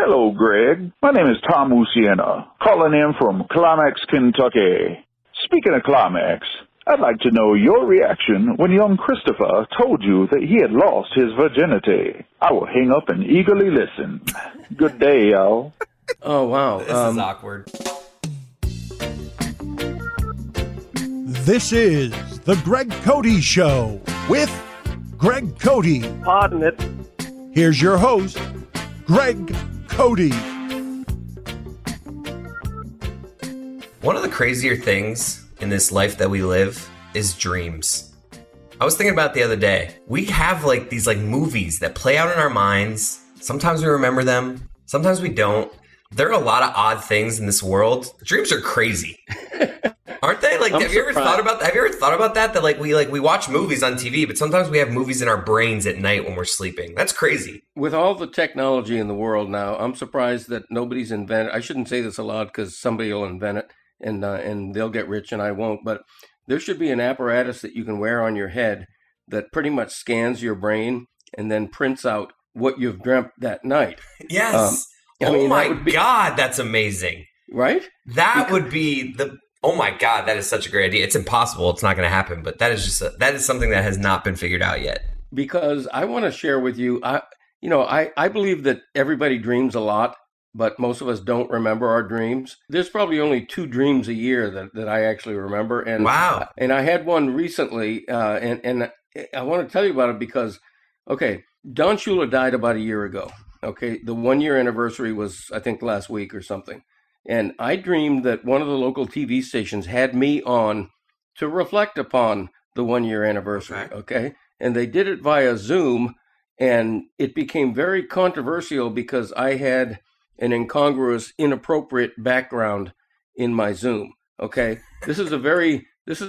Hello, Greg. My name is Tom Luciana, calling in from Climax, Kentucky. Speaking of Climax, I'd like to know your reaction when young Christopher told you that he had lost his virginity. I will hang up and eagerly listen. Good day, y'all. Oh, wow. This is awkward. This is The Greg Cody Show with Greg Cody. Pardon it. Here's your host, Greg Cody. One of the crazier things in this life that we live is dreams. I was thinking about it the other day. We have these movies that play out in our minds. Sometimes we remember them. Sometimes we don't. There are a lot of odd things in this world. Dreams are crazy. Aren't they? Have you ever thought about that? That we watch movies on TV, but sometimes we have movies in our brains at night when we're sleeping. That's crazy. With all the technology in the world now, I'm surprised that nobody's invented. I shouldn't say this aloud because somebody will invent it and they'll get rich and I won't. But there should be an apparatus that you can wear on your head that pretty much scans your brain and then prints out what you've dreamt that night. Yes. God, that's amazing. Right? Would be the. Oh my God, that is such a great idea. It's impossible. It's not going to happen, but that is something that has not been figured out yet. Because I want to share with you, I believe that everybody dreams a lot, but most of us don't remember our dreams. There's probably only 2 dreams a year that I actually remember. And wow. And I had one recently, and I want to tell you about it because, okay, Don Shula died about a year ago. Okay, the 1-year anniversary was, I think, last week or something. And I dreamed that one of the local TV stations had me on to reflect upon the 1-year anniversary, okay? And they did it via Zoom, and it became very controversial because I had an incongruous, inappropriate background in my Zoom, okay? This is a very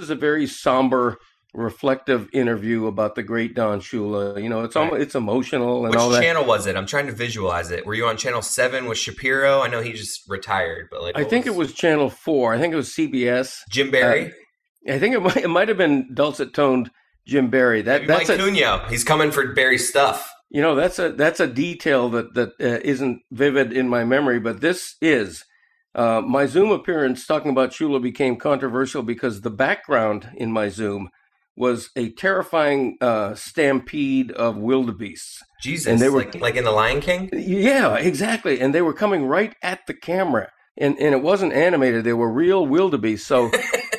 somber, reflective interview about the great Don Shula. It's emotional and all that. Which channel was it? I'm trying to visualize it. Were you on channel 7 with Shapiro? I know he just retired, but I think it was channel 4. I think it was CBS. Jim Barry. I think it might have been dulcet toned Jim Barry. That's Mike Cunha. He's coming for Barry's stuff. That's a detail that isn't vivid in my memory, but this is. My Zoom appearance talking about Shula became controversial because the background in my Zoom was a terrifying stampede of wildebeests. Jesus, and they were like in The Lion King? Yeah, exactly. And they were coming right at the camera. And it wasn't animated. They were real wildebeest. So,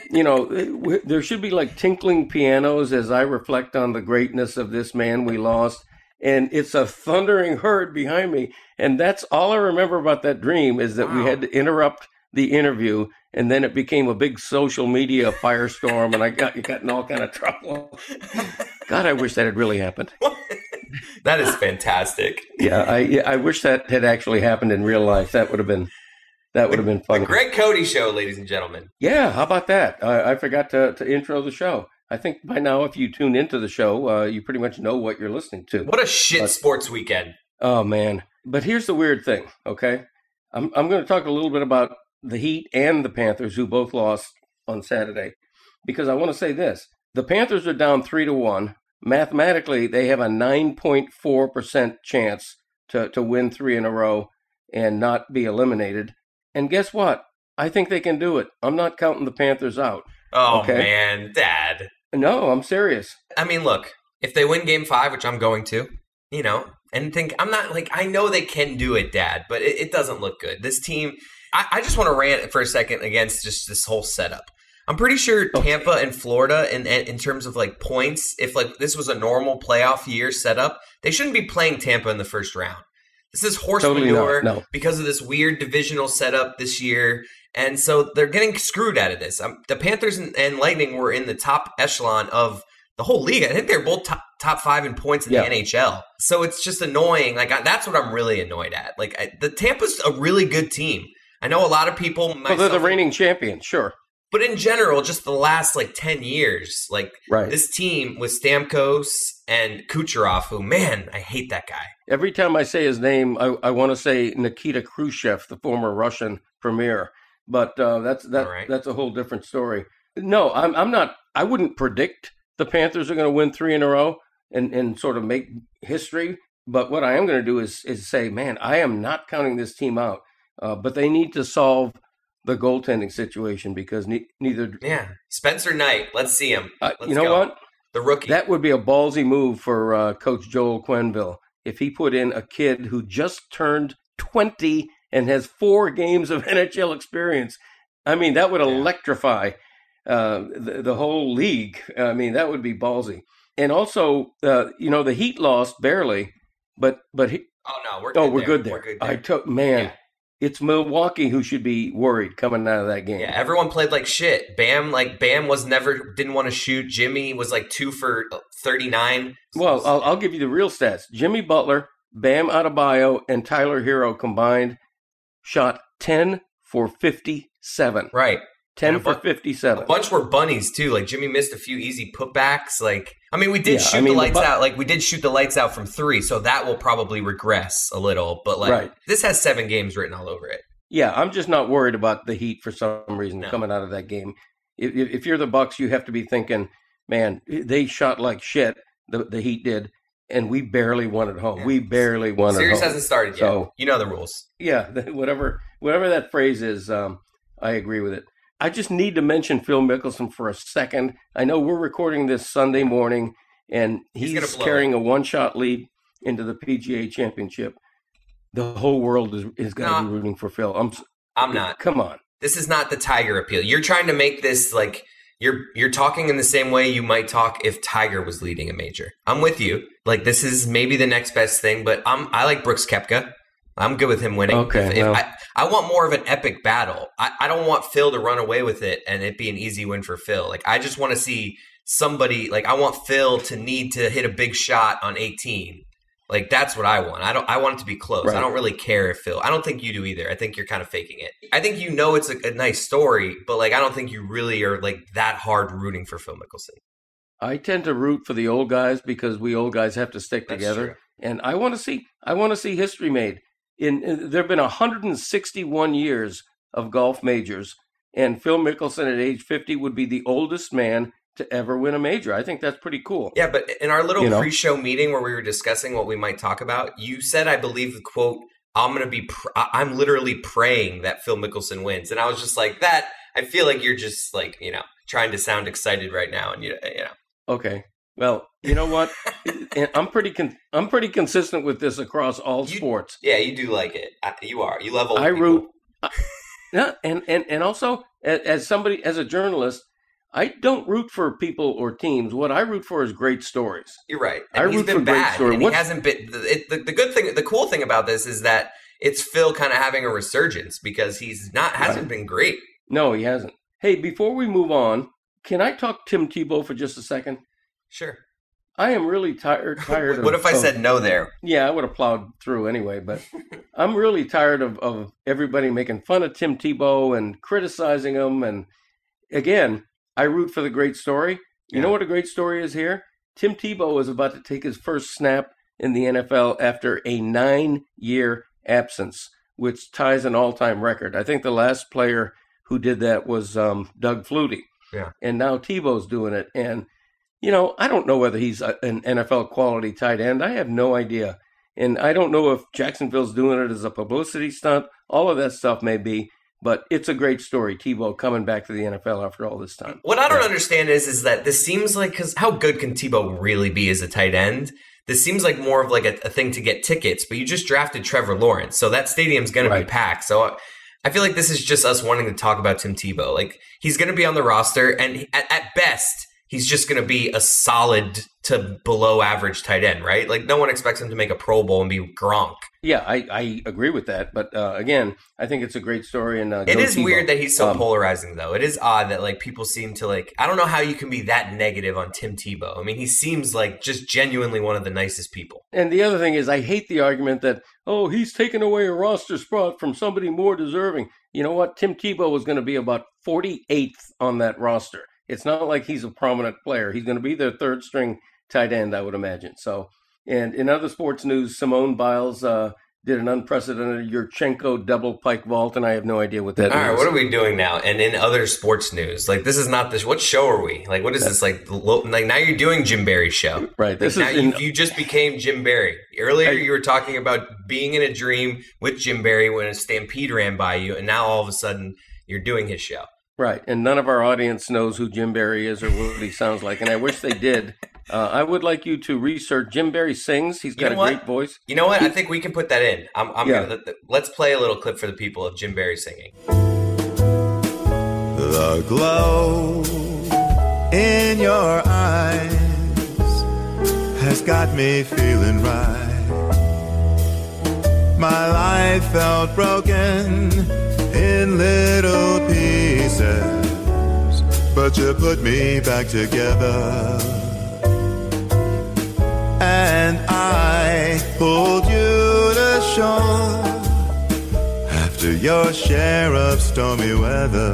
there should be tinkling pianos as I reflect on the greatness of this man we lost. And it's a thundering herd behind me. And that's all I remember about that dream is that we had to interrupt the interview, and then it became a big social media firestorm, and I got in all kind of trouble. God, I wish that had really happened. That is fantastic. Yeah, I wish that had actually happened in real life. That would have been fun. The Greg Cody Show, ladies and gentlemen. Yeah, how about that? I forgot to intro the show. I think by now, if you tune into the show, you pretty much know what you're listening to. What a sports weekend. Oh, man. But here's the weird thing, okay? I'm going to talk a little bit about the Heat and the Panthers, who both lost on Saturday, because I want to say this. The Panthers are down 3-1. Mathematically, they have a 9.4% chance to win 3 in a row and not be eliminated. And guess what? I think they can do it. I'm not counting the Panthers out. Oh, okay? Man, Dad. No, I'm serious. I mean, look, if they win Game 5, which I'm going to, and I'm not I know they can do it, Dad, but it doesn't look good. This team, I just want to rant for a second against just this whole setup. I'm pretty sure Tampa and Florida, in terms of points, if this was a normal playoff year setup, they shouldn't be playing Tampa in the first round. This is horse manure because of this weird divisional setup this year. And so they're getting screwed out of this. The Panthers and Lightning were in the top echelon of the whole league. I think they're both top 5 in points in the NHL. So it's just annoying. That's what I'm really annoyed at. The Tampa's a really good team. I know a lot of people. Well, they're the reigning champions, sure. But in general, just the last 10 years, this team with Stamkos and Kucherov, who, man, I hate that guy. Every time I say his name, I want to say Nikita Khrushchev, the former Russian premier. But that's a whole different story. No, I'm not. I wouldn't predict the Panthers are going to win 3 in a row and sort of make history. But what I am going to do is say, man, I am not counting this team out. But they need to solve the goaltending situation because neither. Yeah, Spencer Knight. Let's see him. You know what? The rookie. That would be a ballsy move for Coach Joel Quenneville if he put in a kid who just turned 20 and has 4 games of NHL experience. I mean, that would electrify the whole league. I mean, that would be ballsy. And also, the Heat lost barely, but he, we're good there. We're good there. It's Milwaukee who should be worried coming out of that game. Yeah, everyone played like shit. Bam didn't want to shoot. Jimmy was like 2 for 39. Well, I'll give you the real stats. Jimmy Butler, Bam Adebayo, and Tyler Hero combined shot 10 for 57. Right. 10 for 57. A bunch were bunnies too. Like Jimmy missed a few easy putbacks. We did shoot the lights out. Like we did shoot the lights out from 3, so that will probably regress a little. But This has 7 games written all over it. Yeah, I'm just not worried about the Heat for some reason coming out of that game. If you're the Bucks, you have to be thinking, man, they shot like shit. The Heat did, and we barely won at home. Yeah. We barely won at home. Series hasn't started yet. So, you know the rules. Yeah, whatever that phrase is, I agree with it. I just need to mention Phil Mickelson for a second. I know we're recording this Sunday morning, and he's carrying a 1-shot lead into the PGA Championship. The whole world is going to be rooting for Phil. I'm not. Come on. This is not the Tiger appeal. You're trying to make this like you're talking in the same way you might talk if Tiger was leading a major. I'm with you. Like this is maybe the next best thing, but I like Brooks Koepka. I'm good with him winning. Okay. I want more of an epic battle. I don't want Phil to run away with it and it be an easy win for Phil. Like I just want to see somebody I want Phil to need to hit a big shot on 18. Like that's what I want. I want it to be close. Right. I don't really care if Phil. I don't think you do either. I think you're kind of faking it. I think it's a nice story, but I don't think you really are that hard rooting for Phil Mickelson. I tend to root for the old guys because we old guys have to stick together. True. And I want to see history made. There have been 161 years of golf majors, and Phil Mickelson at age 50 would be the oldest man to ever win a major. I think that's pretty cool. Yeah, but in our little pre-show meeting where we were discussing what we might talk about, you said, I believe the quote, I'm literally praying that Phil Mickelson wins. And I was just like, that, I feel like you're just trying to sound excited right now. And Okay. Well, you know what? I'm pretty consistent with this across all sports. Yeah, you do like it. You are. You love old people. Root. Yeah, and also as a journalist, I don't root for people or teams. What I root for is great stories. You're right. And he's been bad. And he hasn't been. The good thing, the cool thing about this is that it's Phil kind of having a resurgence because hasn't been great. No, he hasn't. Hey, before we move on, can I talk Tim Tebow for just a second? Sure. I am really tired of... What if I said no there? Yeah, I would have plowed through anyway, but I'm really tired of everybody making fun of Tim Tebow and criticizing him. And again, I root for the great story. You know what a great story is here? Tim Tebow is about to take his first snap in the NFL after a 9-year absence, which ties an all-time record. I think the last player who did that was Doug Flutie. Yeah. And now Tebow's doing it. And I don't know whether he's an NFL quality tight end. I have no idea. And I don't know if Jacksonville's doing it as a publicity stunt. All of that stuff may be. But it's a great story, Tebow coming back to the NFL after all this time. What I don't understand is that this seems like, because how good can Tebow really be as a tight end? This seems like more of a thing to get tickets, but you just drafted Trevor Lawrence. So that stadium's going to be packed. So I feel like this is just us wanting to talk about Tim Tebow. He's going to be on the roster, and at best, he's just going to be a solid to below average tight end, right? No one expects him to make a Pro Bowl and be Gronk. Yeah, I agree with that. But again, I think it's a great story. And it is weird that he's so polarizing, though. It is odd that people seem to I don't know how you can be that negative on Tim Tebow. I mean, he seems just genuinely one of the nicest people. And the other thing is, I hate the argument that, he's taken away a roster spot from somebody more deserving. You know what? Tim Tebow was going to be about 48th on that roster. It's not like he's a prominent player. He's going to be their third string tight end, I would imagine. So, and in other sports news, Simone Biles did an unprecedented Yurchenko double pike vault, and I have no idea what that All means. right, what are we doing now? And in other sports news, like this is not this. What show are we? Like, what is this? Like now you're doing Jim Barry's show, right? This like, is now you just became Jim Barry. Earlier, you were talking about being in a dream with Jim Barry when a stampede ran by you, and now all of a sudden you're doing his show. Right, and none of our audience knows who Jim Barry is or what he sounds like, and I wish they did. I would like you to research. Jim Barry sings. He's got a great voice. You know what? I think we can put that in. Let's play a little clip for the people of Jim Barry singing. The glow in your eyes has got me feeling right. My life felt broken in little pieces, but you put me back together. And I pulled you to shore after your share of stormy weather.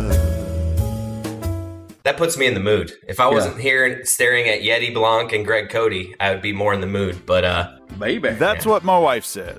That puts me in the mood. If I wasn't here staring at Yeti Blanc and Greg Cody, I would be more in the mood. But baby, that's what my wife says.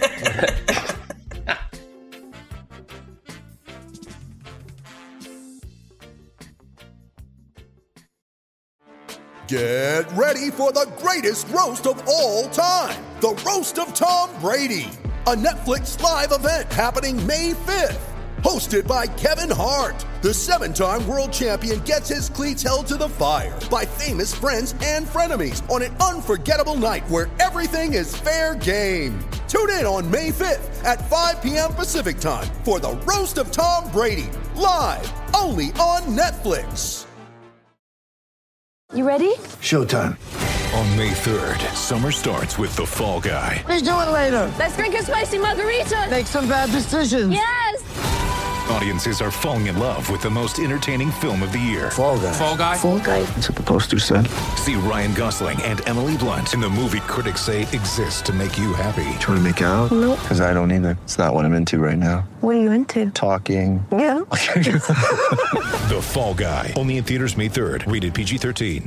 Get ready for the greatest roast of all time, the Roast of Tom Brady, a Netflix live event happening May 5th. Hosted by Kevin Hart, the 7-time world champion gets his cleats held to the fire by famous friends and frenemies on an unforgettable night where everything is fair game. Tune in on May 5th at 5 p.m. Pacific time for the Roast of Tom Brady, live only on Netflix. You ready? Showtime. On May 3rd, summer starts with The Fall Guy. Let's do it later. Let's drink a spicy margarita. Make some bad decisions. Yes! Audiences are falling in love with the most entertaining film of the year. Fall Guy. Fall Guy? Fall Guy. That's what the poster said. See Ryan Gosling and Emily Blunt in the movie critics say exists to make you happy. Trying to make it out? Nope. Because I don't either. It's not what I'm into right now. What are you into? Talking. Yeah. The Fall Guy. Only in theaters May 3rd. Rated PG-13.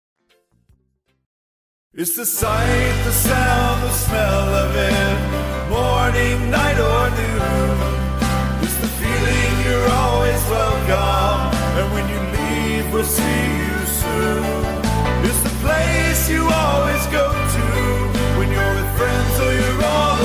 It's the sight, the sound, the smell of it. Morning, night, or noon. It's the feeling you're always welcome. And when you leave, we'll see you soon. It's the place you always go to when you're with friends or you're all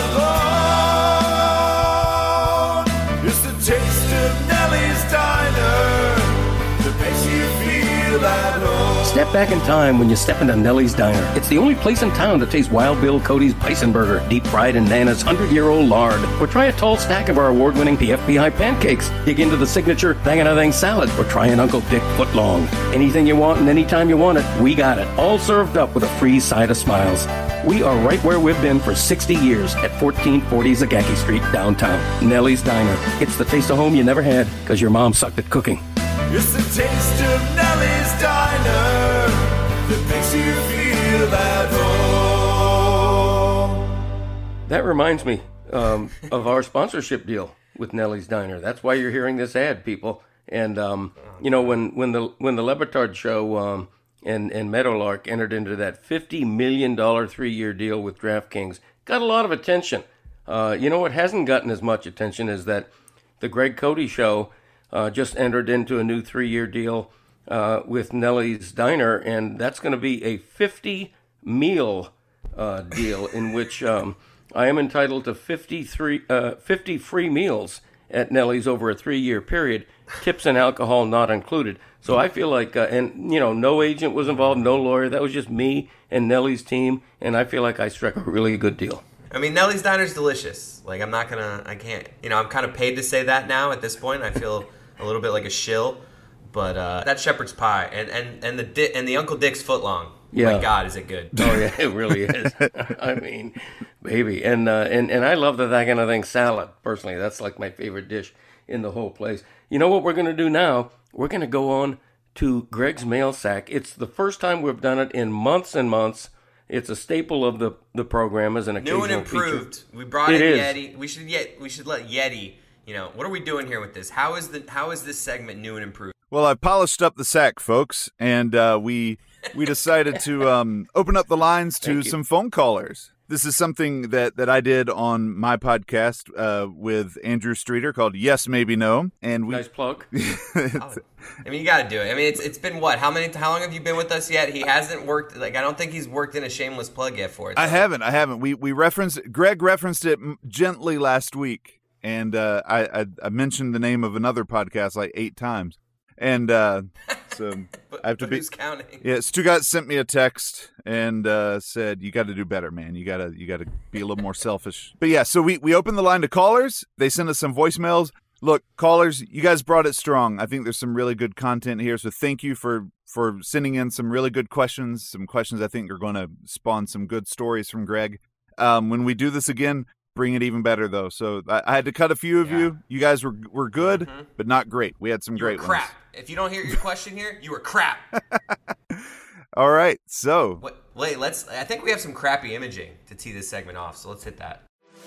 alone. It's the taste of Nellie's Diner that makes you feel at home. Step back in time when you step into Nellie's Diner. It's the only place in town that tastes Wild Bill Cody's Bison Burger, deep fried in Nana's 100-year-old lard. Or try a tall stack of our award-winning PFPI pancakes. Dig into the signature Bang-a-Thing salad. Or try an Uncle Dick footlong. Anything you want and anytime you want it, we got it. All served up with a free side of smiles. We are right where we've been for 60 years at 1440 Zagacki Street, downtown. Nellie's Diner. It's the taste of home you never had because your mom sucked at cooking. It's the taste of Nellie's Diner that makes you feel at home. That reminds me of our sponsorship deal with Nellie's Diner. That's why you're hearing this ad, people. And you know, when the Le Batard show and Meadowlark entered into that $50 million 3-year deal with DraftKings, got a lot of attention. You know what hasn't gotten as much attention is that the Greg Cody show just entered into a new 3-year deal with Nellie's Diner, and that's going to be a 50-meal deal in which I am entitled to 50 free meals at Nellie's over a 3-year period, tips and alcohol not included. So I feel like, and you know, no agent was involved, no lawyer. That was just me and Nellie's team, and I feel like I struck a really good deal. I mean, Nellie's Diner's delicious. Like, I'm kind of paid to say that now at this point. I feel a little bit like a shill, but that shepherd's pie and the Uncle Dick's footlong. Yeah. My God, is it good? Oh yeah, it really is. I mean, baby, and I love the That Kind of Thing salad. Personally, that's like my favorite dish in the whole place. You know what we're gonna do now? We're gonna go on to Greg's mail sack. It's the first time we've done it in months and months. It's a staple of the program as an occasional new and improved. Feature. We brought in Yeti. We should let Yeti. You know, what are we doing here with this? How is this segment new and improved? Well, I polished up the sack, folks, and we decided to open up the lines to some phone callers. This is something that I did on my podcast with Andrew Streeter called Yes, Maybe No. And nice plug. I mean, you got to do it. I mean, it's been what? How long have you been with us yet? He hasn't worked. Like, I don't think he's worked in a shameless plug yet for it. So. I haven't. Greg referenced it gently last week, and I mentioned the name of another podcast like 8 times, and so but, I have to be who's counting? Yeah, Stugat sent me a text and said, "You got to do better, man. You got to be a little more selfish." But yeah, so we opened the line to callers. They sent us some voicemails. Look, callers, you guys brought it strong. I think there's some really good content here, so thank you for sending in some really good questions, some questions I think are going to spawn some good stories from Greg. When we do this again, bring it even better, though. So I had to cut a few of you. You guys were good, but not great. We had some great crap. ones. If you don't hear your question here, you were crap. All right, so. Wait, I think we have some crappy imaging to tee this segment off, so let's hit that.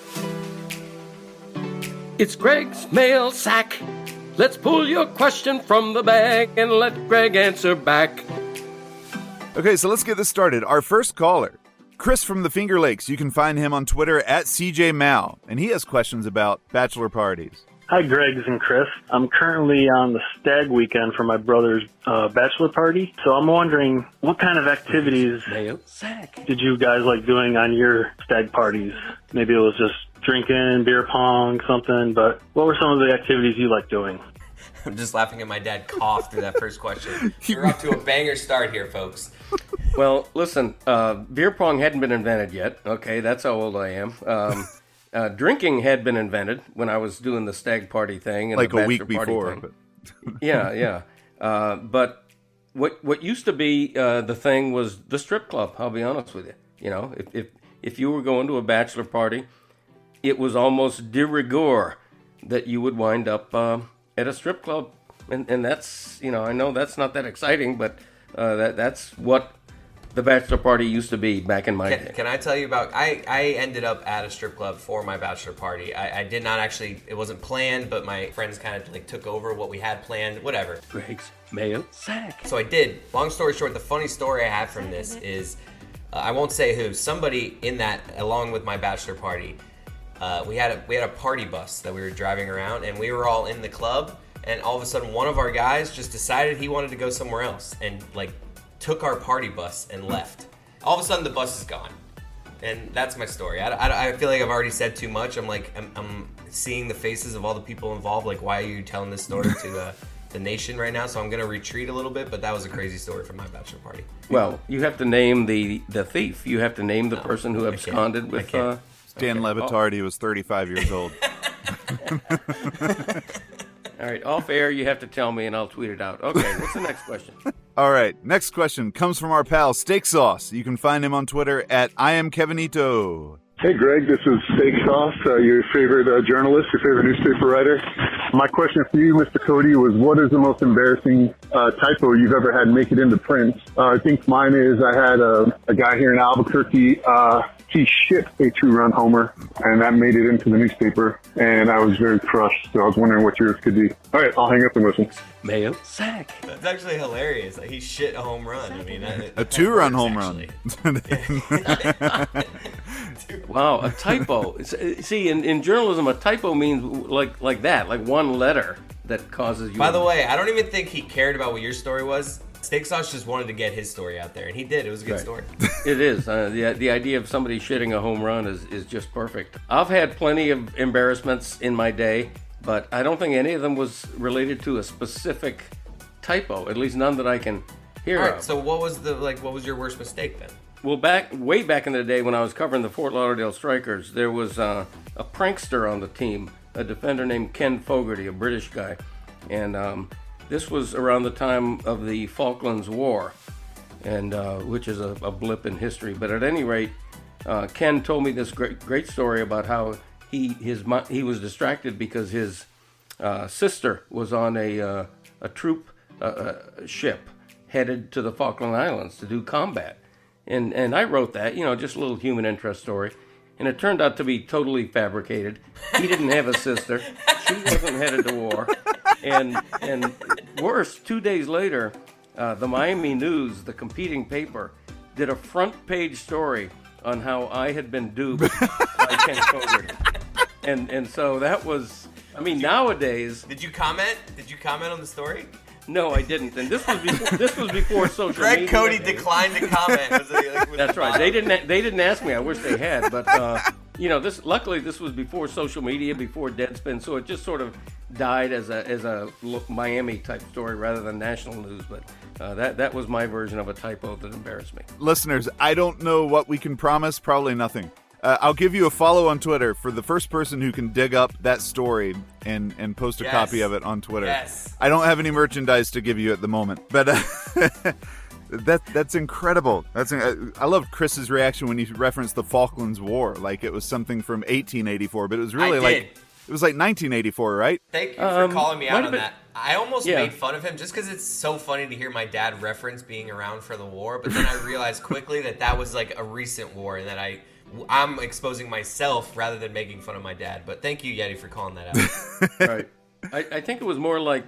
It's Greg's mail sack. Let's pull your question from the bag and let Greg answer back. Okay, so let's get this started. Our first caller, Chris from the Finger Lakes. You can find him on Twitter at CJMao, and he has questions about bachelor parties. Hi, Greg's and Chris. I'm currently on the stag weekend for my brother's bachelor party, so I'm wondering what kind of activities did you guys like doing on your stag parties? Maybe it was just drinking, beer pong, something, but what were some of the activities you like doing? I'm just laughing at my dad cough through that first question. We're up to a banger start here, folks. Well, listen, beer pong hadn't been invented yet. Okay, that's how old I am. Drinking had been invented when I was doing the stag party thing. And like the a week party before. But... yeah. But what used to be the thing was the strip club, I'll be honest with you. You know, if you were going to a bachelor party, it was almost de rigueur that you would wind up at a strip club. And that's, you know, I know that's not that exciting, but that's what the bachelor party used to be back in my day. Can I tell you about, I ended up at a strip club for my bachelor party. I did not actually, it wasn't planned, but my friends kind of like took over what we had planned, whatever. Greg's mail sack. So I did. Long story short, the funny story I have from this is, I won't say who, somebody in that, along with my bachelor party, we had a party bus that we were driving around, and we were all in the club, and all of a sudden one of our guys just decided he wanted to go somewhere else and like took our party bus and left. All of a sudden the bus is gone, and that's my story. I feel like I've already said too much. I'm seeing the faces of all the people involved. Like, why are you telling this story to the nation right now? So I'm gonna retreat a little bit, but that was a crazy story from my bachelor party. Well, you have to name the thief. You have to name the person who absconded with. Dan Le Batard, he was 35 years old. All right, off air, you have to tell me, and I'll tweet it out. Okay, what's the next question? All right, next question comes from our pal Steak Sauce. You can find him on Twitter at IamKevinito. Hey, Greg, this is Steak Sauce, your favorite journalist, your favorite newspaper writer. My question for you, Mr. Cody, was what is the most embarrassing typo you've ever had make it into print? I think mine is I had a guy here in Albuquerque, he shit a 2-run homer, and that made it into the newspaper, and I was very crushed, so I was wondering what yours could be. All right, I'll hang up and listen. Mail sack. That's actually hilarious. Like, he shit a home run. I mean, a 2-run home run. Wow, a typo. See, in journalism, a typo means like that, like one letter that causes you. By the way, I don't even think he cared about what your story was. Steak Sauce just wanted to get his story out there, and he did. It was a good story. It is. The idea of somebody shitting a home run is just perfect. I've had plenty of embarrassments in my day, but I don't think any of them was related to a specific typo, at least none that I can hear All right, of. so what was your worst mistake then? Well, way back in the day when I was covering the Fort Lauderdale Strikers, there was a prankster on the team, a defender named Ken Fogarty, a British guy. And this was around the time of the Falklands War, and which is a blip in history. But at any rate, Ken told me this great story about how he was distracted because his sister was on a troop ship headed to the Falkland Islands to do combat. And I wrote that, just a little human interest story. And it turned out to be totally fabricated. He didn't have a sister. She wasn't headed to war. And worse, 2 days later, the Miami News, the competing paper, did a front page story on how I had been duped by Ken Fogarty. And so that was, I mean, nowadays... Did you comment? Did you comment on the story? No, I didn't. And this was before social Greg media. Cody declined to comment. That's right. They didn't ask me. I wish they had. But, luckily this was before social media, before Deadspin. So it just sort of died as a Miami type story rather than national news. But that was my version of a typo that embarrassed me. Listeners, I don't know what we can promise. Probably nothing. I'll give you a follow on Twitter for the first person who can dig up that story and post a copy of it on Twitter. Yes. I don't have any merchandise to give you at the moment, but that's incredible. I love Chris's reaction when he referenced the Falklands War, like it was something from 1884, but it was really it was like 1984, right? Thank you for calling me out on that. I almost made fun of him just because it's so funny to hear my dad reference being around for the war, but then I realized quickly that was like a recent war and that I'm exposing myself rather than making fun of my dad. But thank you, Yeti, for calling that out. Right. I think it was more like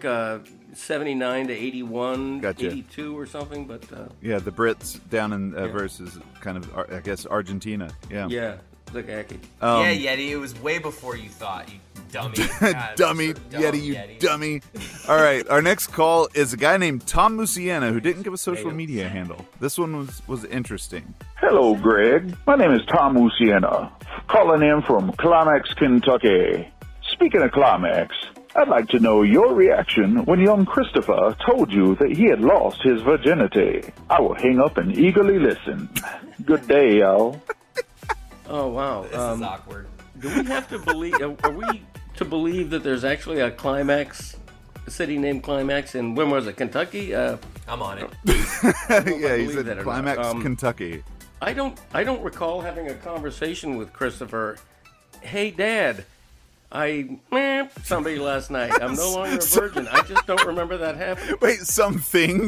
79 to 81, Gotcha. 82 or something. But yeah, the Brits down in versus kind of, I guess, Argentina. Yeah. Yeah, Zagaki. Yeah, Yeti, it was way before you thought, you dummy. God, dummy, so dumb, Yeti, you dummy. All right, our next call is a guy named Tom Musiana who didn't give a social media handle. This one was interesting. Hello, Greg. My name is Tom Musiana, calling in from Climax, Kentucky. Speaking of Climax, I'd like to know your reaction when young Christopher told you that he had lost his virginity. I will hang up and eagerly listen. Good day, y'all. Oh, wow. This is awkward. Do we have to believe, are we to believe that there's actually a city named Climax in, when was it, Kentucky? I'm on it. Yeah, he said Climax, Kentucky. I don't recall having a conversation with Christopher. Hey, Dad, I somebody last night. I'm no longer a virgin. I just don't remember that happening. Wait, something?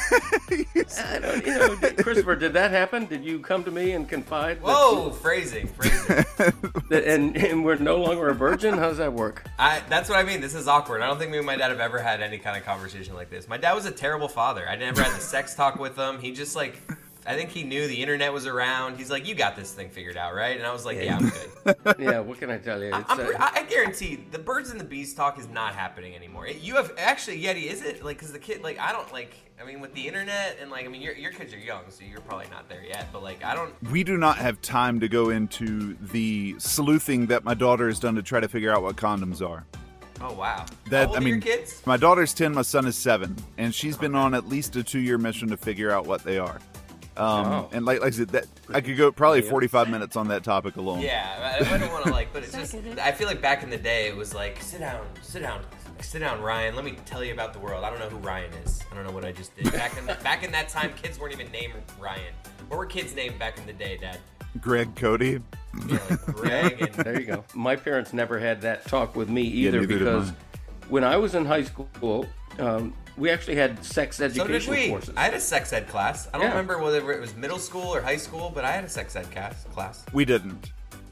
Christopher, did that happen? Did you come to me and confide? Whoa, phrasing. And we're no longer a virgin? How does that work? That's what I mean. This is awkward. I don't think me and my dad have ever had any kind of conversation like this. My dad was a terrible father. I never had the sex talk with him. He just I think he knew the internet was around. He's like, you got this thing figured out, right? And I was like, yeah, I'm good. Yeah, what can I tell you? I guarantee the birds and the bees talk is not happening anymore. You have, actually, Yeti, is it? Because the kid, with the internet and, your kids are young, so you're probably not there yet. But, I don't... We do not have time to go into the sleuthing that my daughter has done to try to figure out what condoms are. Oh, wow. How old are your kids? My daughter's 10, my son is 7, and she's been on at least a 2-year mission to figure out what they are. And like I said, I could go probably 45 minutes on that topic alone. Yeah, I don't want to but it's just, I feel like back in the day it was like, sit down, Ryan. Let me tell you about the world. I don't know who Ryan is. I don't know what I just did. Back in that time, kids weren't even named Ryan. What were kids named back in the day, Dad? Greg Cody. Yeah, Greg. And... There you go. My parents never had that talk with me either because when I was in high school, we actually had sex education courses. I had a sex ed class. I don't remember whether it was middle school or high school, but I had a sex ed class. We didn't.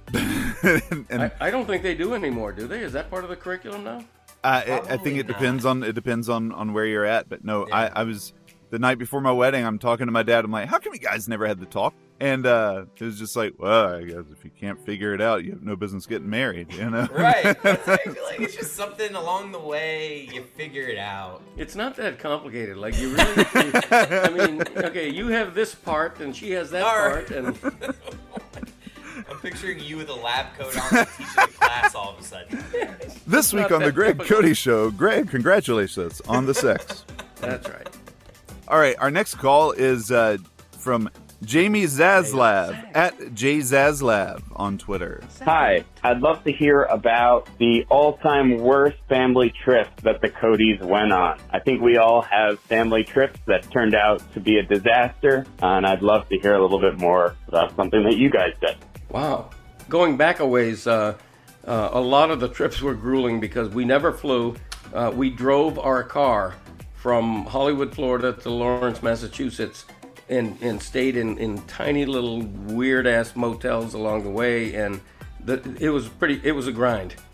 I don't think they do anymore, do they? Is that part of the curriculum now? I think it depends on where you're at. But no, yeah. I was the night before my wedding. I'm talking to my dad. I'm like, how come you guys never had the talk? And it was just like, well, I guess if you can't figure it out, you have no business getting married, you know? Right. I feel like it's just something along the way, you figure it out. It's not that complicated. Like, you really, I mean, okay, you have this part, and she has that part, and... I'm picturing you with a lab coat on teaching a class all of a sudden. This week on the Greg Cody Show, Greg congratulates us on the sex. That's right. All right, our next call is from... Jamie Zaslav at JZaslav on Twitter. Hi, I'd love to hear about the all-time worst family trip that the Codys went on. I think we all have family trips that turned out to be a disaster, and I'd love to hear a little bit more about something that you guys did. Wow. Going back a ways, a lot of the trips were grueling because we never flew. We drove our car from Hollywood, Florida to Lawrence, Massachusetts, and stayed in tiny little weird ass motels along the way, and it was a grind.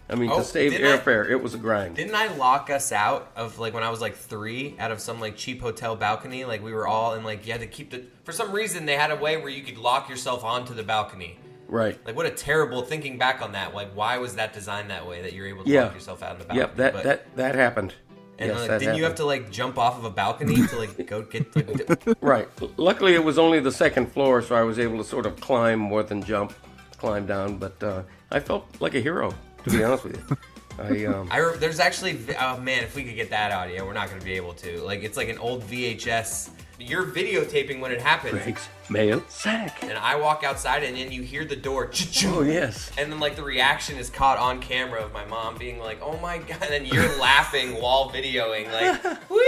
I mean, to save airfare, it was a grind. Didn't I lock us out of, like, when I was, like, 3, out of some, like, cheap hotel balcony? Like, we were all in, like, you had to keep the... For some reason, they had a way where you could lock yourself onto the balcony. Right. Like, what a terrible, thinking back on that. Like, why was that designed that way, that you're able to lock yourself out on the balcony? Yep, that happened. And yes, didn't you have to, like, jump off of a balcony to, like, go get... Right. Luckily, it was only the second floor, so I was able to sort of climb more than climb down. But I felt like a hero, to be honest with you. There's actually... Oh, man, if we could get that audio, we're not going to be able to. Like, it's like an old VHS... You're videotaping when it happens. Greg's mail sack. And I walk outside, and then you hear the door. Cha-choo. Oh, yes. And then, like, the reaction is caught on camera of my mom being like, oh, my God. And then you're laughing while videoing, like,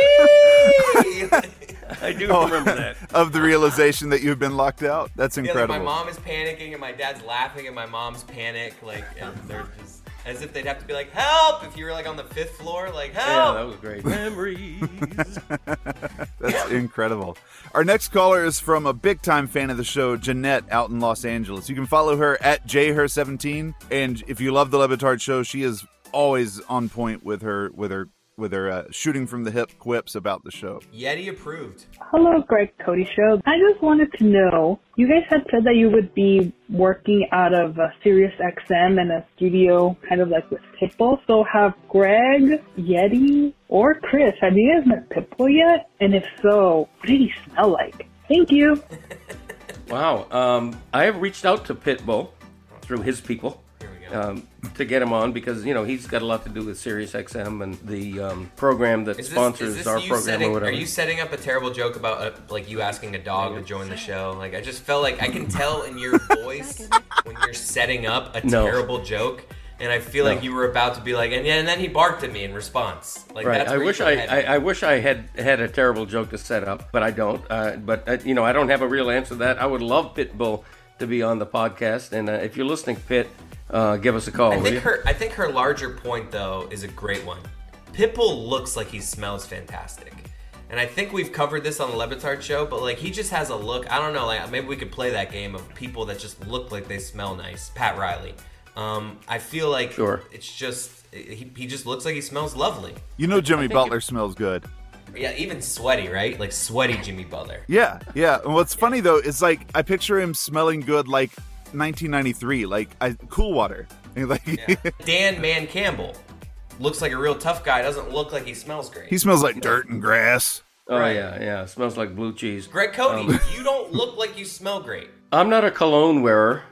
whee! I do remember that. Of the realization that you've been locked out? That's incredible. Like, my mom is panicking, and my dad's laughing at my mom's panic. Like, and they're just... As if they'd have to be like, help! If you were, like, on the 5th floor, like, help! Yeah, that was great. Memories. That's incredible. Our next caller is from a big-time fan of the show, Jeanette, out in Los Angeles. You can follow her at jher17, and if you love the Le Batard show, she is always on point with her shooting from the hip quips about the show. Yeti approved. Hello, Greg Cody Show. I just wanted to know, you guys had said that you would be working out of Sirius XM in a studio kind of like with Pitbull. So have Greg, Yeti, or Chris, have you guys met Pitbull yet? And if so, what did he smell like? Thank you. Wow. I have reached out to Pitbull through his people. To get him on because, you know, he's got a lot to do with Sirius XM and the program that sponsors our program or whatever. Are you setting up a terrible joke about, like, you asking a dog to join the show? Like, I just felt like I can tell in your voice when you're setting up a terrible joke. And I feel like you were about to be like, and then he barked at me in response. Like, right. That's I wish I had a terrible joke to set up, but I don't. But you know, I don't have a real answer to that. I would love Pitbull to be on the podcast, and if you're listening, Pit, give us a call. I think her larger point though is a great one. Pitbull looks like he smells fantastic. And I think we've covered this on the Le Batard show, but like he just has a look. I don't know, like maybe we could play that game of people that just look like they smell nice. Pat Riley. I feel like it's just he just looks like he smells lovely. You know, Jimmy Butler smells good. Yeah, even sweaty, right? Like sweaty Jimmy Butler. Yeah. And what's funny though is like I picture him smelling good like 1993, like Cool Water. Like Dan Man Campbell looks like a real tough guy. Doesn't look like he smells great. He smells like dirt and grass. Oh yeah. Smells like blue cheese. Greg Cody, you don't look like you smell great. I'm not a cologne wearer.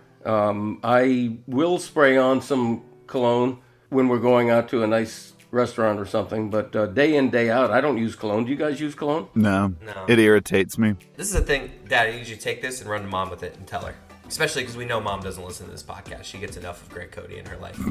I will spray on some cologne when we're going out to a nice restaurant or something, but day in, day out, I don't use cologne. Do you guys use cologne? No. It irritates me. This is the thing, Dad, I need you to take this and run to Mom with it and tell her. Especially because we know Mom doesn't listen to this podcast. She gets enough of Greg Cody in her life.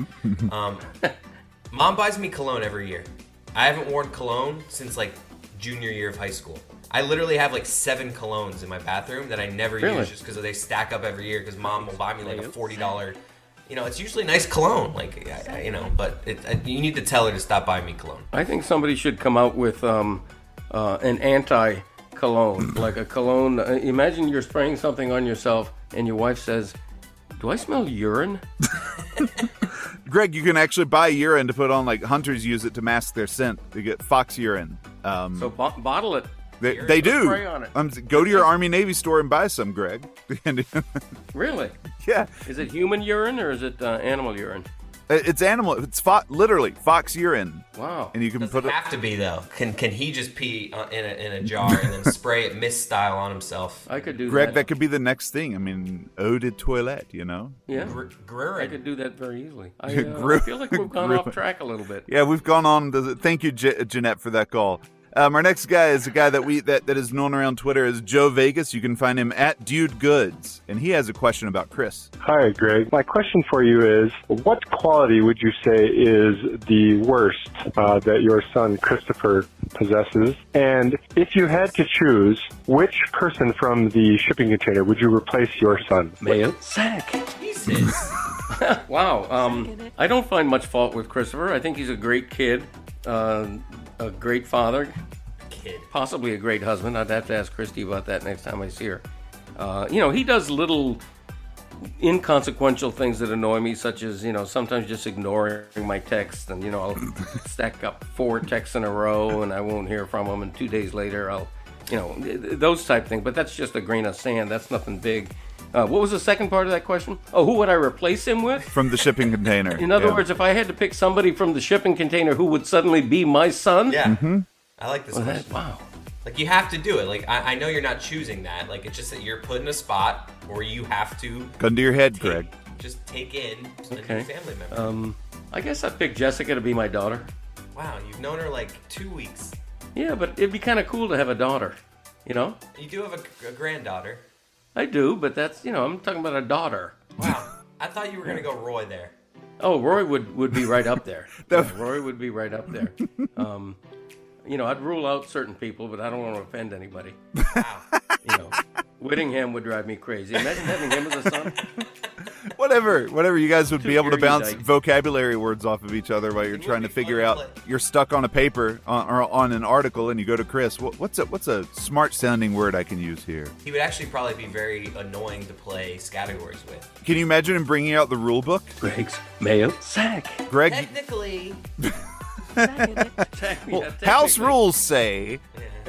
Mom buys me cologne every year. I haven't worn cologne since like junior year of high school. I literally have like 7 colognes in my bathroom that I never use just because they stack up every year because Mom will buy me like a $40, you know, it's usually nice cologne, like, you know, but you need to tell her to stop buying me cologne. I think somebody should come out with an anti-cologne, like a cologne. Imagine you're spraying something on yourself and your wife says, do I smell urine? Greg, you can actually buy urine to put on, like hunters use it to mask their scent. They get fox urine. So bottle it. They do. Spray on it. Go to your Army Navy store and buy some, Greg. Really? Yeah. Is it human urine or is it animal urine? It's animal. It's literally fox urine. Wow. And you can put it. Have to be though. Can he just pee in a jar and then spray it mist style on himself? I could do Greg, that. that could be the next thing. I mean, eau de toilette. You know. Yeah. I could do that very easily. I feel like we've gone off track a little bit. Yeah, we've gone on. Thank you, Jeanette, for that call. Our next guy is a guy that is known around Twitter as Joe Vegas. You can find him at Dude Goods, and he has a question about Chris. Hi, Greg. My question for you is, what quality would you say is the worst that your son Christopher possesses? And if you had to choose, which person from the shipping container would you replace your son with? Mail sack. Jesus. Wow. I don't find much fault with Christopher. I think he's a great kid. A great father, possibly a great husband. I'd have to ask Christy about that next time I see her. You know, he does little inconsequential things that annoy me, such as, sometimes just ignoring my text, and, I'll stack up 4 texts in a row and I won't hear from them, and 2 days later I'll, those type things. But that's just a grain of sand. That's nothing big. What was the second part of that question? Oh, who would I replace him with? From the shipping container. In other words, if I had to pick somebody from the shipping container who would suddenly be my son? Yeah. Mm-hmm. I like this question. Wow. Like, you have to do it. Like, I know you're not choosing that. Like, it's just that you're put in a spot where you have to... Gun to your head, Greg. Just take in a new family member. I guess I'd pick Jessica to be my daughter. Wow, you've known her like 2 weeks. Yeah, but it'd be kind of cool to have a daughter, You do have a granddaughter. I do, but that's, I'm talking about a daughter. Wow. I thought you were going to go Roy there. Oh, Roy would be right up there. Roy would be right up there. I'd rule out certain people, but I don't want to offend anybody. Wow. Whittingham would drive me crazy. Imagine having him as a son. Whatever. You guys would be able to bounce erudite. vocabulary words off of each other while you're trying to figure out. You're stuck on a paper or on an article, and you go to Chris. What's a smart sounding word I can use here? He would actually probably be very annoying to play categories with. Can you imagine him bringing out the rule book? Greg's mail sack. Greg. Technically. House rules say.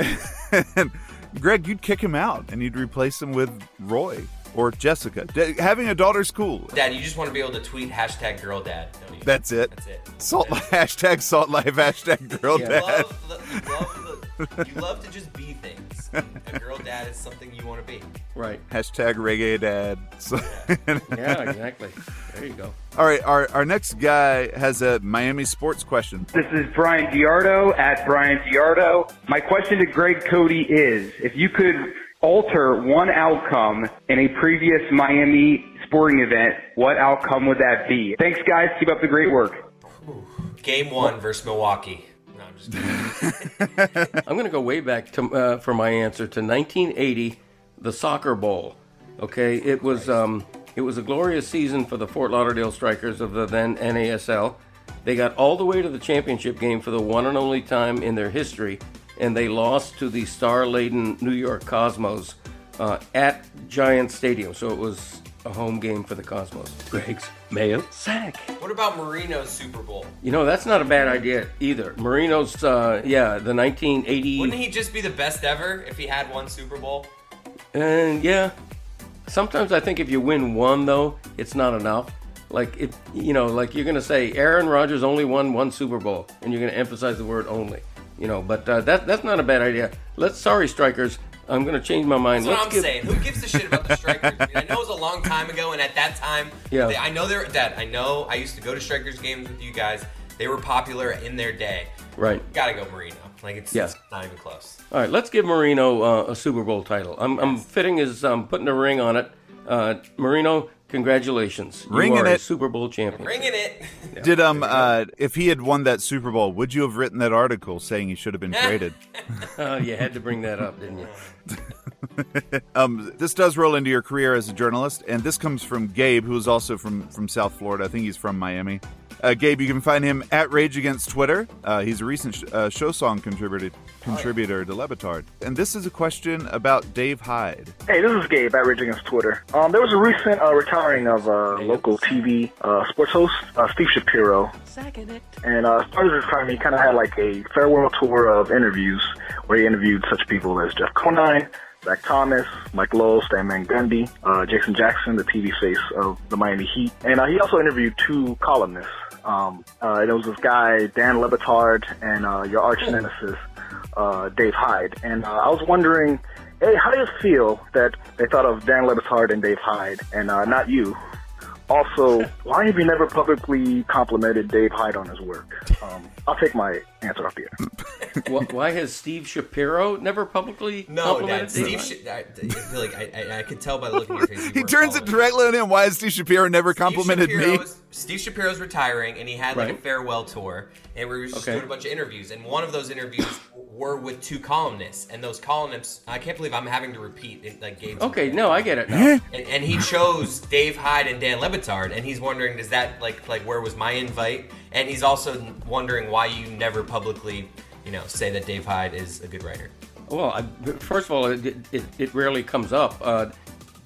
Greg, you'd kick him out, and you'd replace him with Roy or Jessica. Having a daughter's cool. Dad, you just want to be able to tweet #GirlDad, don't you? That's it. That's it. Salt life, #GirlDad. You love to just be things. A girl dad is something you want to be. Right. #reggae dad. Yeah, exactly. There you go. All right, our next guy has a Miami sports question. This is Brian Diardo at Brian Diardo. My question to Greg Cody is, if you could alter one outcome in a previous Miami sporting event, what outcome would that be? Thanks, guys. Keep up the great work. Game 1 versus Milwaukee. No, I'm just kidding. I'm going to go way back for my answer to 1980, the Soccer Bowl. Okay, it was a glorious season for the Fort Lauderdale Strikers of the then NASL. They got all the way to the championship game for the one and only time in their history, and they lost to the star-laden New York Cosmos at Giant Stadium. So it was a home game for the Cosmos. Greg's mail sack. What about Marino's Super Bowl? That's not a bad idea either. Marino's, the 1980... Wouldn't he just be the best ever if he had one Super Bowl? And yeah. Sometimes I think if you win one, though, it's not enough. Like you're going to say Aaron Rodgers only won one Super Bowl, and you're going to emphasize the word only. But that's not a bad idea. Sorry, Strikers. I'm going to change my mind. That's what I'm saying. Who gives a shit about the Strikers? I know it was a long time ago, and at that time, I know they're Dad. I know I used to go to Strikers games with you guys. They were popular in their day. Right. Gotta go Marino. It's not even close. All right, let's give Marino a Super Bowl title. I'm fitting his putting a ring on it. Marino, congratulations. Ringing you are it. a Super Bowl champion. Ringing it. Did if he had won that Super Bowl, would you have written that article saying he should have been traded? You had to bring that up, didn't you? This does roll into your career as a journalist, and this comes from Gabe, who is also from South Florida. I think he's from Miami. Gabe, you can find him at Rage Against Twitter. He's a recent show song contributor to Le Batard. And this is a question about Dave Hyde. Hey, this is Gabe at Rage Against Twitter. There was a recent retiring of local TV sports host, Steve Shapiro. And as part of his retirement, he kind of had like a farewell tour of interviews where he interviewed such people as Jeff Conine, Zach Thomas, Mike Lowell, Stan Van Gundy, Jason Jackson, the TV face of the Miami Heat. And he also interviewed 2 columnists. There was this guy, Dan Le Batard, and your arch nemesis, Dave Hyde. And I was wondering, hey, how do you feel that they thought of Dan Le Batard and Dave Hyde and not you? Also, why have you never publicly complimented Dave Hyde on his work? I'll take my answer off here. Why has Steve Shapiro never publicly complimented Dave Hyde? I feel like I could tell by the look in your face. He turns it directly on him. Why has Steve Shapiro never complimented me? Steve Shapiro's retiring, and he had like a farewell tour, and we were just doing a bunch of interviews. And one of those interviews were with 2 columnists, and those columnists, I can't believe I'm having to repeat it, like Gabe's. Okay, no, I get it now. And he chose Dave Hyde and Dan Le Batard, and he's wondering, does that like where was my invite? And he's also wondering why you never publicly, say that Dave Hyde is a good writer. Well, first of all, it rarely comes up.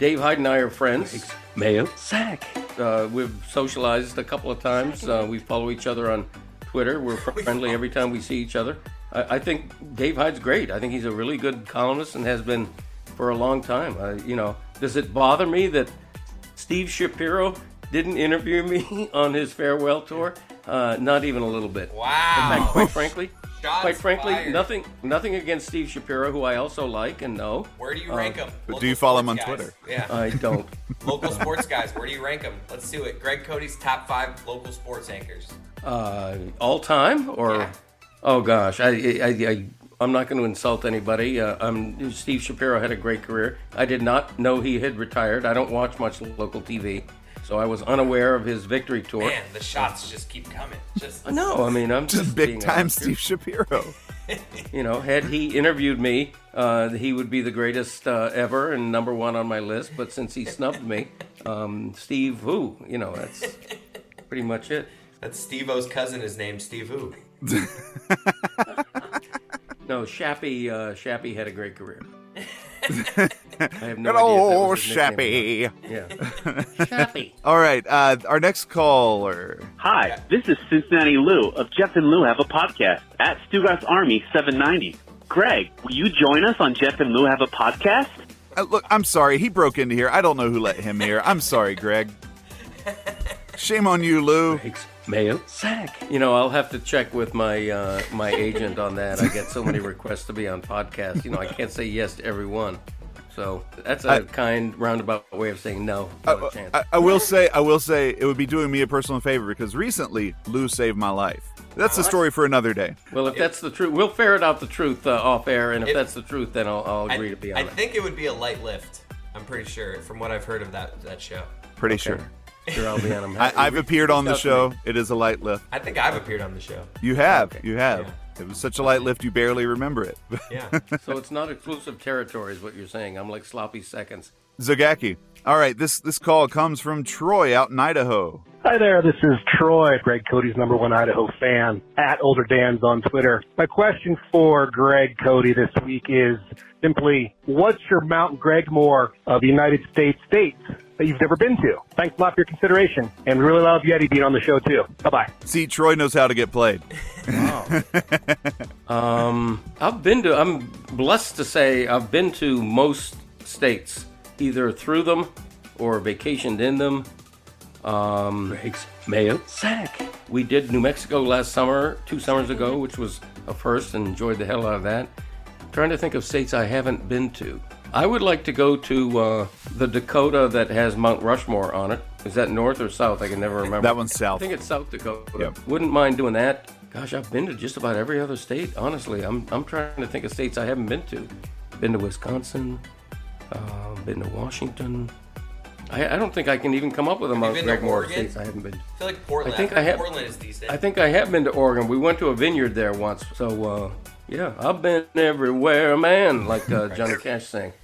Dave Hyde and I are friends. Mayo Sack. We've socialized a couple of times. We follow each other on Twitter. We're friendly every time we see each other. I think Dave Hyde's great. I think he's a really good columnist and has been for a long time. Does it bother me that Steve Shapiro didn't interview me on his farewell tour? Not even a little bit. Wow. In fact, quite frankly, fired. nothing against Steve Shapiro, who I also like and know. Where do you rank him? But do you follow him on Twitter? Yeah. I don't. Local sports guys, where do you rank them? Let's do it. Greg Cody's top 5 local sports anchors. All time or? Yeah. Oh gosh, I'm not going to insult anybody. Steve Shapiro had a great career. I did not know he had retired. I don't watch much local TV, so I was unaware of his victory tour. Man, the shots just keep coming. No, I mean, I'm just big being time honest here. Steve Shapiro. Had he interviewed me, he would be the greatest ever and number one on my list. But since he snubbed me, Steve who? That's pretty much it. That's Steve-O's cousin is named Steve Who. No, Shappy had a great career. I have no idea. Oh, if that was his Shappy. nickname or not. Yeah. Shappy. All right, our next caller. Hi, this is Cincinnati Lou of Jeff and Lou Have a Podcast at Stugatz Army 790. Greg, will you join us on Jeff and Lou Have a Podcast? Look, I'm sorry. He broke into here. I don't know who let him here. I'm sorry, Greg. Shame on you, Lou. Mayo Sack. I'll have to check with my my agent on that. I get so many requests to be on podcasts. I can't say yes to every one. So that's a kind roundabout way of saying no. Not a chance. I will say it would be doing me a personal favor because recently Lou saved my life. That's a story for another day. Well, if that's the truth, we'll ferret out the truth off air, and if that's the truth, then I'll agree to be on it. I think it would be a light lift. I'm pretty sure, from what I've heard of that show. Pretty sure. Sure, I'll be on them. I've appeared on the show. It is a light lift. I think I've appeared on the show. You have. Okay. You have. Yeah. It was such a light lift you barely remember it. Yeah. So it's not exclusive territory is what you're saying. I'm like sloppy seconds. Zagaki. All right, this call comes from Troy out in Idaho. Hi there, this is Troy, Greg Cody's #1 Idaho fan, at Older Dan's on Twitter. My question for Greg Cody this week is simply, what's your Mount Gregmore of the United States states that you've never been to? Thanks a lot for your consideration, and we really love Yeti being on the show too. Bye-bye. See, Troy knows how to get played. Wow. I'm blessed to say I've been to most states, either through them or vacationed in them. Greg's Mayo Sack. We did New Mexico last summer, 2 summers ago, which was a first, and enjoyed the hell out of that. I'm trying to think of states I haven't been to. I would like to go to the Dakota that has Mount Rushmore on it. Is that north or south? I can never remember. That one's south. I think it's South Dakota. Yep. Wouldn't mind doing that. Gosh, I've been to just about every other state, honestly. I'm trying to think of states I haven't been to. Been to Wisconsin. Been to Washington. I don't think I can even come up with a Mount Gregmore states I haven't been to. I feel like Portland. Portland is decent. I think I have been to Oregon. We went to a vineyard there once. So, yeah, I've been everywhere, man, like Johnny Cash sang.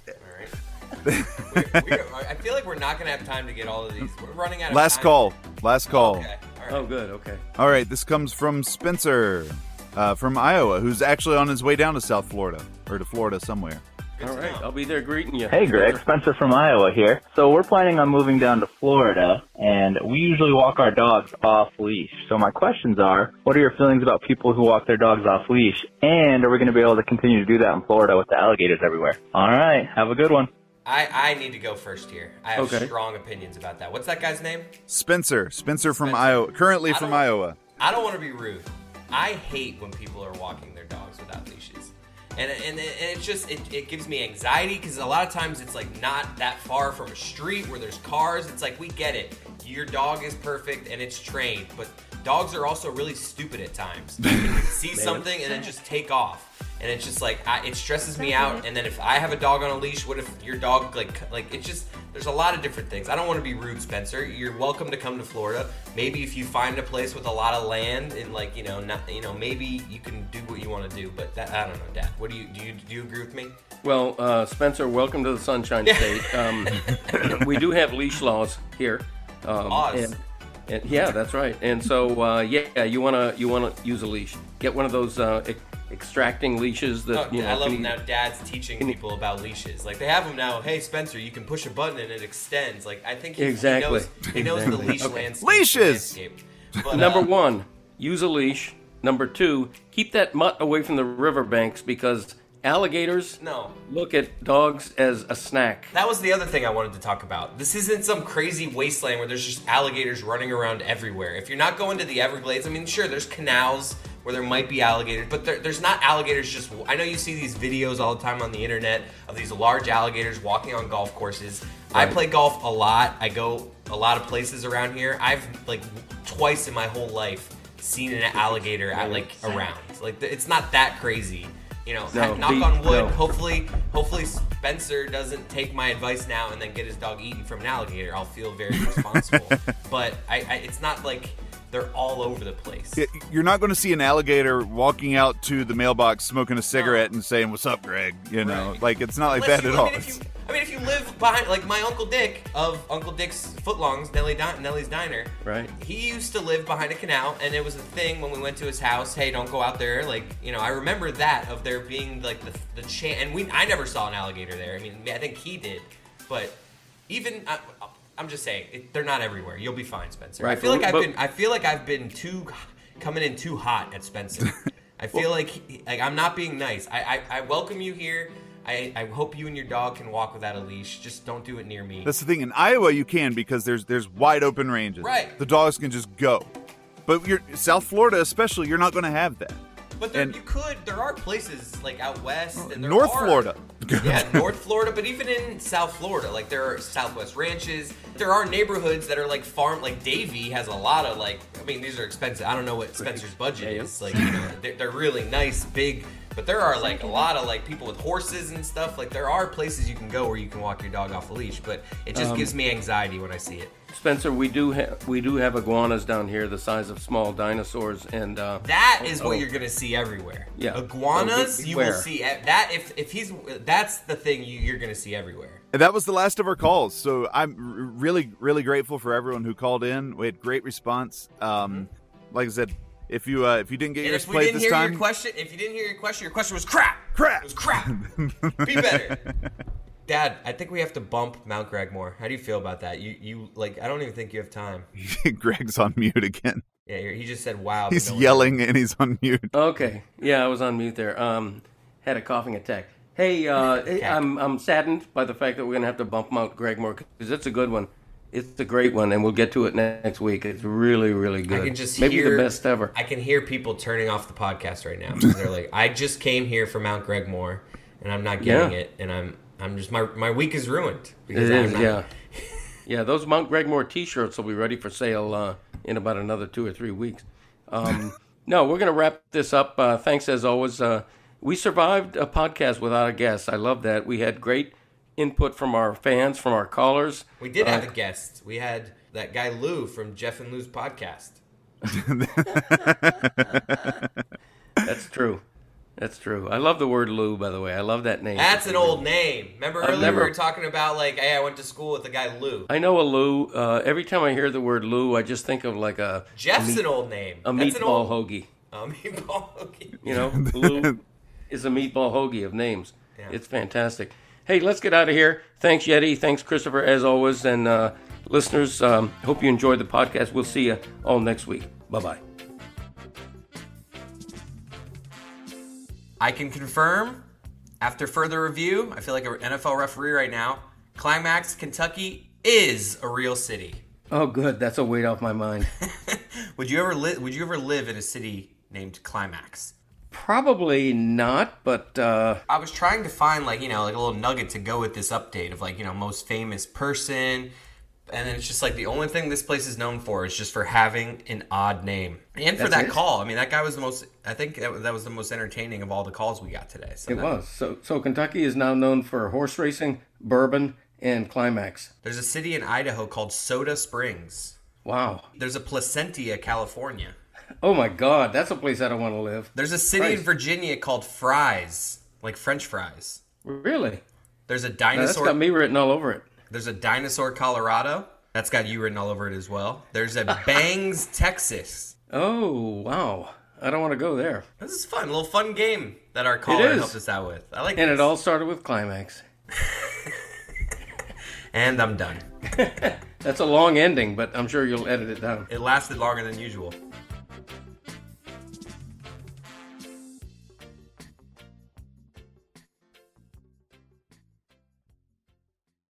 I feel like we're not going to have time to get all of these. We're running out of Last time. call. Okay. All right. Oh, good. Okay. All right, this comes from Spencer from Iowa, who's actually on his way down to South Florida, or to Florida somewhere. All right, I'll be there greeting you. Hey, Greg. Spencer from Iowa here. So we're planning on moving down to Florida, and we usually walk our dogs off leash. So my questions are, what are your feelings about people who walk their dogs off leash? And are we going to be able to continue to do that in Florida with the alligators everywhere? All right. Have a good one. I need to go first here. I have strong opinions about that. What's that guy's name? Spencer from Iowa, currently from Iowa. I don't want to be rude. I hate when people are walking their dogs without leashes. And it's just, it gives me anxiety because a lot of times it's like not that far from a street where there's cars. It's like, we get it. Your dog is perfect and it's trained, but dogs are also really stupid at times. They can see something and then just take off. And it's just like, it stresses me out. And then if I have a dog on a leash, what if your dog, like it's just, there's a lot of different things. I don't want to be rude, Spencer. You're welcome to come to Florida. Maybe if you find a place with a lot of land and like, maybe you can do what you want to do. But that, I don't know, Dad. What do you agree with me? Well, Spencer, welcome to the Sunshine State. We do have leash laws here. Laws. And, yeah, that's right. And so, you wanna use a leash. Get one of those extracting leashes that I love now. Dad's teaching people about leashes. Like they have them now. Hey, Spencer, you can push a button and it extends. Like I think he knows the leash landscape. Leashes. But, Number 1, use a leash. Number 2, keep that mutt away from the riverbanks because alligators look at dogs as a snack. That was the other thing I wanted to talk about. This isn't some crazy wasteland where there's just alligators running around everywhere. If you're not going to the Everglades, I mean, sure, there's canals where there might be alligators, but there's not alligators just... I know you see these videos all the time on the internet of these large alligators walking on golf courses. Right. I play golf a lot. I go a lot of places around here. I've, like, twice in my whole life seen an alligator around. Like, it's not that crazy. You know, knock on wood. Hopefully Spencer doesn't take my advice now and then get his dog eaten from an alligator. I'll feel very responsible. But it's not like they're all over the place. You're not going to see an alligator walking out to the mailbox smoking a cigarette and saying, "What's up, Greg?" You know, like it's not like that at all. I mean, if you live behind, like my Uncle Dick of Uncle Dick's Footlongs, Nellie's Diner, right? He used to live behind a canal, and it was a thing when we went to his house. Hey, don't go out there. Like, you know, I remember that of there being like the chance, and I never saw an alligator there. I mean, I think he did, but even I'm just saying they're not everywhere. You'll be fine, Spencer. Right, I feel like I've been coming in too hot at Spencer. I feel like I'm not being nice. I welcome you here. I hope you and your dog can walk without a leash. Just don't do it near me. That's the thing. In Iowa, you can because there's wide open ranges. Right. The dogs can just go. But South Florida, especially, you're not going to have that. But there are places like out west and North Florida. Yeah, North Florida, but even in South Florida, like there are Southwest ranches. There are neighborhoods that are like farm, like Davie has a lot of like, I mean, these are expensive. I don't know what Spencer's budget is. Like, you know, they're really nice, big, but there are like a lot of like people with horses and stuff. Like there are places you can go where you can walk your dog off a leash, but it just gives me anxiety when I see it. Spencer, we do have iguanas down here the size of small dinosaurs, and that is what you're gonna see everywhere. Yeah, iguanas you will see that that's the thing you're gonna see everywhere. And that was the last of our calls, so I'm really, really grateful for everyone who called in. We had great response. Like I said, if you didn't get yours played this time, if you didn't hear your question was crap. It was crap. Be better. Dad, I think we have to bump Mount Gregmore. How do you feel about that? You like, I don't even think you have time. Greg's on mute again. Yeah, he just said, wow. He's yelling and he's on mute. Okay. Yeah, I was on mute there. Had a coughing attack. Hey, I'm saddened by the fact that we're going to have to bump Mount Gregmore because it's a good one. It's a great one, and we'll get to it next week. It's really, really good. I can just maybe the best ever. I can hear people turning off the podcast right now. They're like, I just came here for Mount Gregmore, and I'm not getting it, and I'm just my week is ruined. Because Yeah, those Mount Gregmore T-shirts will be ready for sale in about another 2 or 3 weeks. No, we're going to wrap this up. Thanks as always. We survived a podcast without a guest. I love that. We had great input from our fans, from our callers. We did have a guest. We had that guy Lou from Jeff and Lou's podcast. That's true. That's true. I love the word Lou, by the way. I love that name. That's an old name. Remember earlier we were talking about, like, hey, I went to school with the guy Lou. I know a Lou. Every time I hear the word Lou, I just think of like a... Jeff's an old name. A meatball hoagie. A meatball hoagie. You know, Lou is a meatball hoagie of names. Yeah. It's fantastic. Hey, let's get out of here. Thanks, Yeti. Thanks, Christopher, as always. And listeners, hope you enjoyed the podcast. We'll see you all next week. Bye-bye. I can confirm, after further review, I feel like an NFL referee right now, Climax, Kentucky is a real city. Oh, good. That's a weight off my mind. Would you ever live in a city named Climax? Probably not, but... I was trying to find, like, you know, like a little nugget to go with this update of, like, you know, most famous person... And then it's just like the only thing this place is known for is just for having an odd name. And for that call. I mean, that guy was the most, I think that was the most entertaining of all the calls we got today. So it was. So Kentucky is now known for horse racing, bourbon, and Climax. There's a city in Idaho called Soda Springs. Wow. There's a Placentia, California. Oh my God, that's a place I don't want to live. There's a city in Virginia called Fries, like French fries. Really? There's a dinosaur. That's got me written all over it. There's a Dinosaur, Colorado. That's got you written all over it as well. There's a Bangs, Texas. Oh, wow. I don't want to go there. This is fun. A little fun game that our caller helped us out with. I like And this. it all started with Climax. And I'm done. That's a long ending, but I'm sure you'll edit it down. It lasted longer than usual.